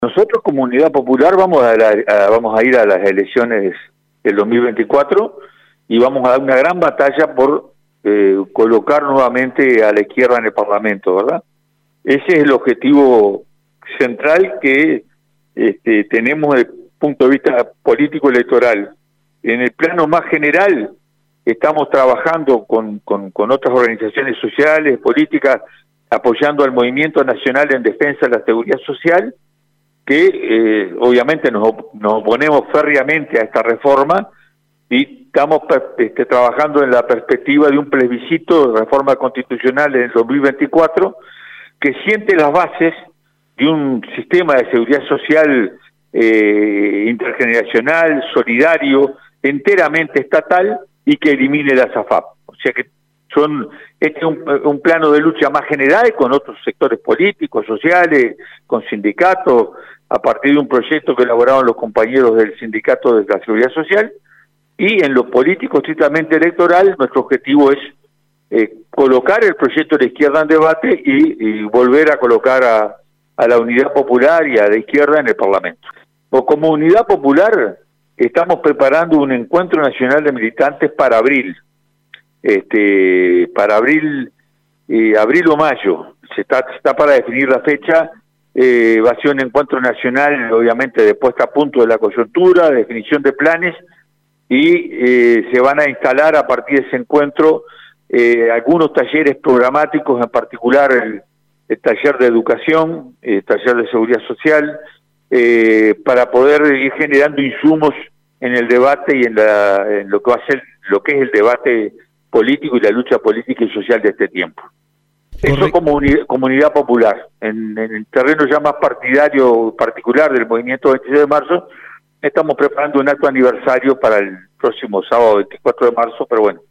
Nosotros como Unidad Popular vamos a ir a las elecciones del 2024 y vamos a dar una gran batalla por colocar nuevamente a la izquierda en el Parlamento, ¿verdad? Ese es el objetivo central que tenemos desde el punto de vista político-electoral. En el plano más general, estamos trabajando con otras organizaciones sociales, políticas, apoyando al Movimiento Nacional en Defensa de la Seguridad Social, que obviamente nos oponemos férreamente a esta reforma y estamos trabajando en la perspectiva de un plebiscito de reforma constitucional en el 2024 que siente las bases de un sistema de seguridad social intergeneracional, solidario, enteramente estatal y que elimine la SAFAP. O sea que este es un plano de lucha más general con otros sectores políticos, sociales, con sindicatos, a partir de un proyecto que elaboraron los compañeros del Sindicato de la Seguridad Social, y en lo político estrictamente electoral, nuestro objetivo es colocar el proyecto de la izquierda en debate y volver a colocar a la Unidad Popular y a la izquierda en el Parlamento. Como Unidad Popular estamos preparando un encuentro nacional de militantes para abril. Para abril o mayo, se está para definir la fecha. Va a ser un encuentro nacional, obviamente, de puesta a punto de la coyuntura, de definición de planes, y se van a instalar a partir de ese encuentro algunos talleres programáticos, en particular el taller de educación, el taller de seguridad social, para poder ir generando insumos en el debate y en lo que va a ser lo que es el debate político y la lucha política y social de este tiempo. Correcto. Eso como unidad popular. En el terreno ya más partidario particular del movimiento 26 de marzo, estamos preparando un acto aniversario para el próximo sábado 24 de marzo, pero bueno,